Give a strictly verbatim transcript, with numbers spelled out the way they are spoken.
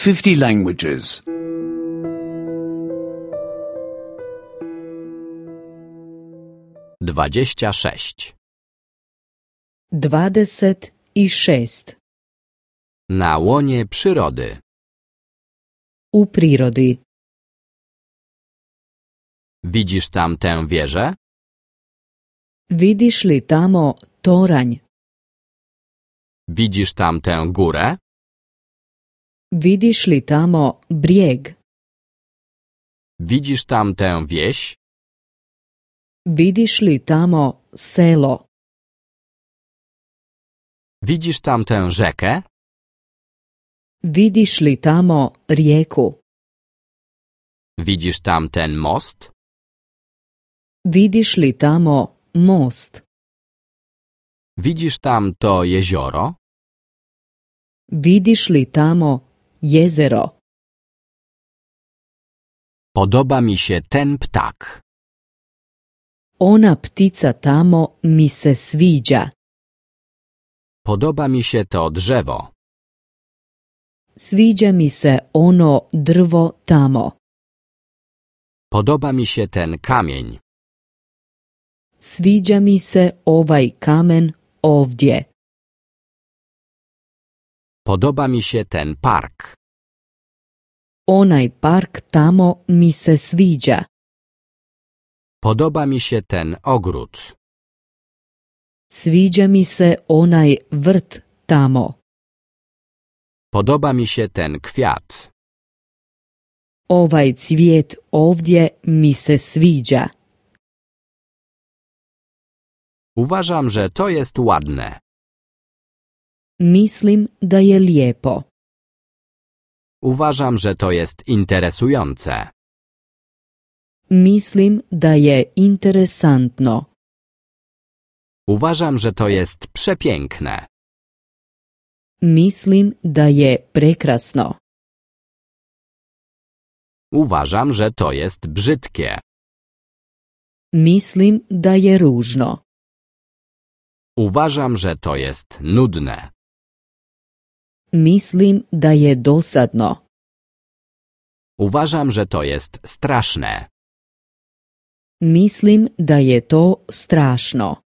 fifty languages. Dwadzieścia sześć. Dvadeset i šest. Na łonie przyrody. U prirodi. Widzisz tam tę wieżę? Vidiš li tamo toranj? Widzisz tam tę górę? Vidiš li tamo brijeg? Widzisz tam tę wieś? Vidiš li tamo selo? Widzisz tam tę rzekę? Vidiš li tamo rijeku? Widzisz tam ten most? Vidiš li tamo most? Widzisz tam to jezioro? Vidiš li tamo jezero? Podoba mi się ten ptak. Ona ptica tamo mi se sviđa. Podoba mi się to drzewo. Sviđa mi se ono drvo tamo. Podoba mi się ten kamień. Sviđa mi se ovaj kamen ovdje. Podoba mi się ten park. Onaj park tamo mi se sviđa. Podoba mi się ten ogród. Sviđa mi se onaj vrt tamo. Podoba mi się ten kwiat. Ovaj cvijet ovdje mi se sviđa. Uważam, że to jest ładne. Mislim da je lijepo. Uważam, że to jest interesujące. Mislim da je interesantno. Uważam, że to jest przepiękne. Mislim da je prekrasno. Uważam, że to jest brzydkie. Mislim da je ružno. Uważam, że to jest nudne. Mislim da je dosadno. Uważam, że to jest straszne. Mislim da je to strašno.